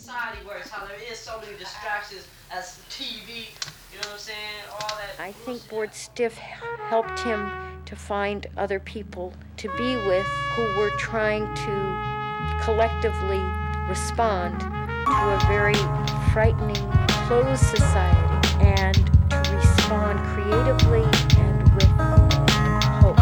society works, how there is so many distractions as TV, you know what I'm saying, all that. I think Bored Stiff helped him to find other people to be with who were trying to collectively respond to a very frightening, closed society, and to respond creatively and with hope.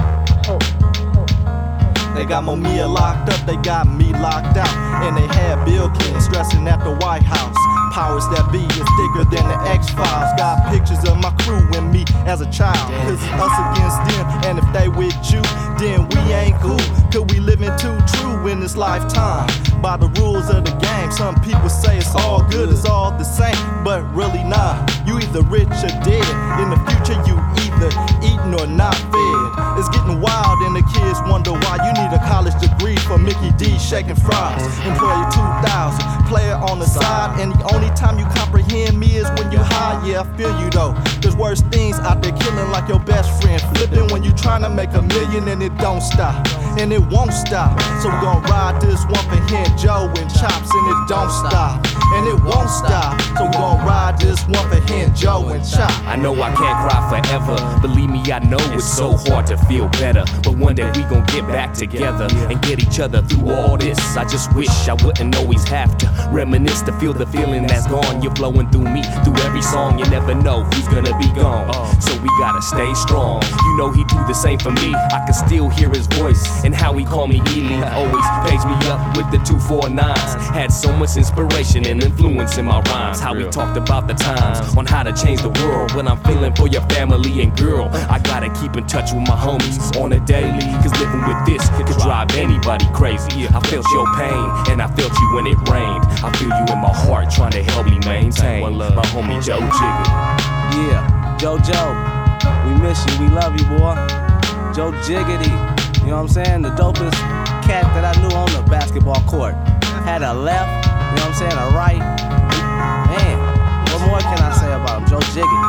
They got Mumia locked up, they got me locked out. And they had Bill Clinton stressing at the White House. Powers that be is thicker than the X-Files. Got pictures of my crew and me as a child. Cause it's us against them, and if they with you, then we ain't cool. Cause we living too true in this lifetime. By the rules of the game, some people say it's all good, it's all the same. But really nah, you either rich or dead. In the future you either eating or not fed. It's getting wild and the kids wonder why you need a college degree for Mickey D shaking fries. Employee 2000, player on the side, and the only time you comprehend me is when you high. Yeah, I feel you though. There's worse things out there killing like your best friend. Flipping when you trying to make a million and it don't stop. And it won't stop. So we gon' ride this one for Hen Joe and Chops, and it don't stop. And it won't stop. So we gon' ride this one for Hen Joe and Chops. I know I can't cry forever. Believe me, I know it's so hard to feel better. But one day we gon' get back together and get each other through all this. I just wish I wouldn't always have to reminisce to feel the feeling that's gone. You're flowing through me, through every song. You never know who's gonna be gone. So we gotta stay strong. You know he do the same for me. I can still hear his voice and how he call me Ely. Always page me up with the 249s. Had so much inspiration and influence in my rhymes. How we talked about the times on how to change the world. When I'm feeling for your family and girl, I gotta keep in touch with my homies on a daily. Cause living with this could drive anybody crazy. I felt your pain and I felt you when it rained. I feel you in my heart trying to help me maintain. My homie Joe Jigga. Yeah, Joe, we miss you, we love you, boy. Joe Jiggity, you know what I'm saying? The dopest cat that I knew on the basketball court. Had a left, you know what I'm saying, a right. Man, what more can I say about him? Joe Jiggity.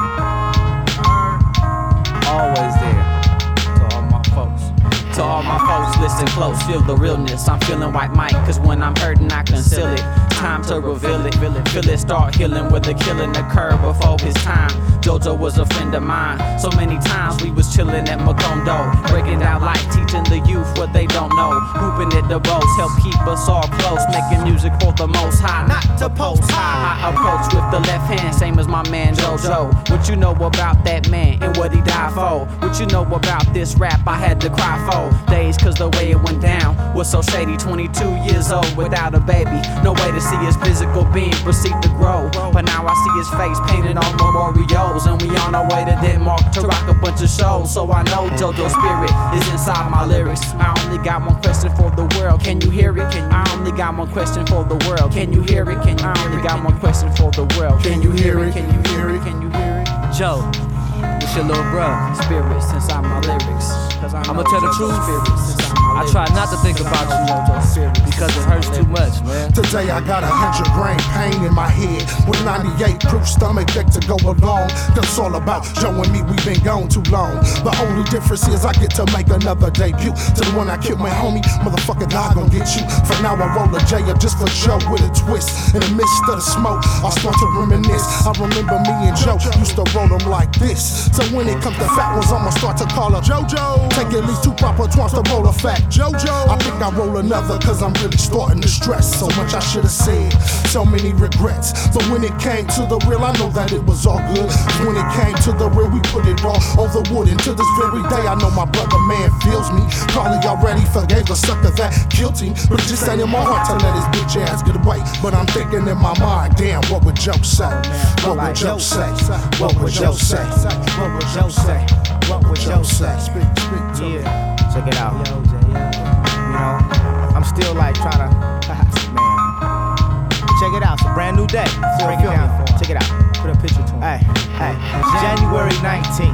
Always there. To all my folks. To all my folks, listen close, feel the realness. I'm feeling White Mike, cause when I'm hurting I conceal it. Time to reveal it, feel it start healing where the killing occurred before his time. JoJo was a friend of mine. So many times we was chilling at Macondo, breaking down life, teaching the youth what they don't know. Hooping at the boats, help keep us all close, making music for the most high, not to post high. I approach with the left hand, same as my man JoJo. What you know about that man and what he died for? What you know about this rap I had to cry for? Days cause the way it went down was so shady. 22 years old without a baby, no way to see his physical being proceed to grow. But now I see his face painted on memorials, and we on our way to Denmark to rock a bunch of shows. So I know JoJo's spirit is inside my lyrics. I only got one question for the world, can you hear it? I only got one question for the world, can you hear it? I only got one question for the world, can you hear it? Can you hear it? Can you hear it? Joe, it's your little bro. Spirits inside my lyrics. I'ma tell the truth. I try not to think about you because it hurts too much, man. Today I got 100 grain pain in my head with 98 proof stomach ache to go along. That's all about Joe and me, we been gone too long. The only difference is I get to make another debut. To the one I killed my homie, motherfucker, God gon' get you. For now I roll a J up just for Joe with a twist. In the midst of the smoke, I start to reminisce. I remember me and Joe used to roll them like this. So when it comes to fat ones, I'ma start to call her JoJo. Take at least 2 proper twants to roll a fat JoJo. I think I roll another cause I'm really starting to stress. So much I should've said, so many regrets. But when it came to the real, I know that it was all good. When it came to the real, we put it all on the wood. And to this very day, I know my brother man feels me. Probably already forgave the sucker that killed him, but it just ain't in my heart to let his bitch ass get away. But I'm thinking in my mind, damn, what would Joe say? What would Joe say? What would Joe say? What would Joe say? What would Joe say? Speak to me. Check it out. You know, I'm still like trying to, man. Check it out, it's a brand new day. Break it down. Check it out. Put a picture to him. Hey, January 19,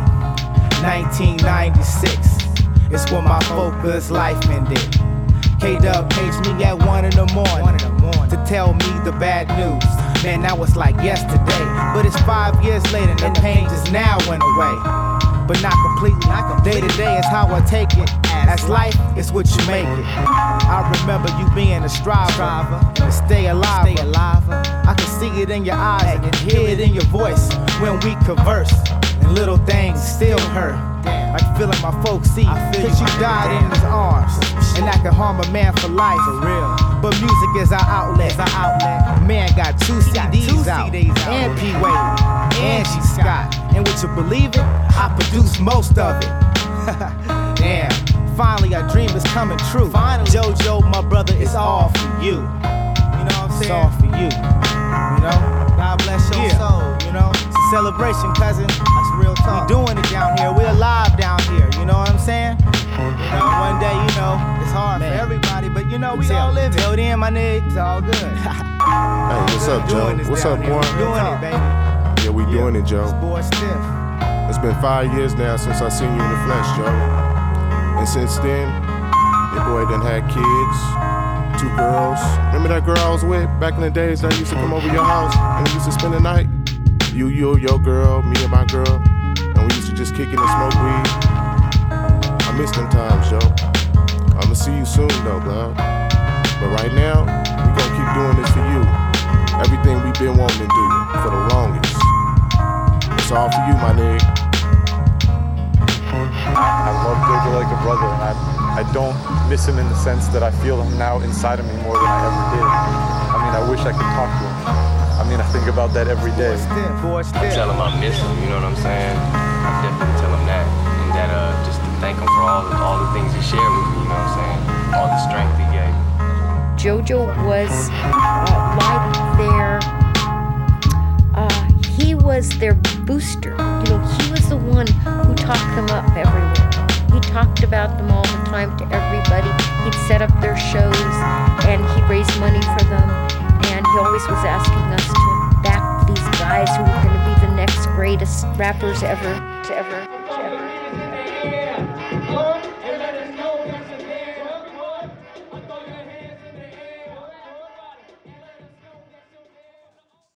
1996. It's when my focus life ended. K-Dub paged me at 1 in the morning to tell me the bad news. Man, that was like yesterday, but it's 5 years later and the pain just now went away. But not completely. Day to day is how I take it. As life is what you make it. I remember you being a striver and to stay alive. I can see it in your eyes and hear it in your voice when we converse. And little things still hurt. Like feeling my folks see, cause you died in his arms. And that can harm a man for life. For real. But music is our outlet. Man got two CDs out. And P. Wade, and G. Scott. And would you believe it? I produced most of it. Damn, finally our dream is coming true. JoJo, my brother, it's all for you. You know what I'm saying? It's all for you. You know? God bless your soul, you know? It's a celebration, cousin. That's real talk. We doing it down here. We're alive down here. You know what I'm saying? You know, one day, you know, it's hard for everybody, but you know, we all live it. Till then, my nigga, it's all good. Hey, what's up, Joe? What's up, boy? We doing it, baby. Yeah, we doing it, Joe. This boy stiff. It's been 5 years now since I seen you in the flesh, Joe. And since then, your boy done had kids, 2 girls. Remember that girl I was with back in the days that used to come over your house and we used to spend the night? You, your girl, me and my girl. And we used to just kick it and smoke weed. I miss them times, Joe. I'ma see you soon, though, blood. But right now, we gonna keep doing this for you. Everything we've been wanting to do for the longest. It's all for you, my nigga. I love JoJo like a brother, and I don't miss him in the sense that I feel him now inside of me more than I ever did. I mean, I wish I could talk to him. I mean, I think about that every day. Boy, stiff. Tell him I miss him, you know what I'm saying? I definitely tell him that. And that just to thank him for all the things he shared with me, you know what I'm saying? All the strength he gave. JoJo was like he was their booster. You know, he was the one who talked them up everywhere. He talked about them all the time to everybody. He'd set up their shows and he'd raise money for them. And he always was asking us to back these guys who were going to be the next greatest rappers ever.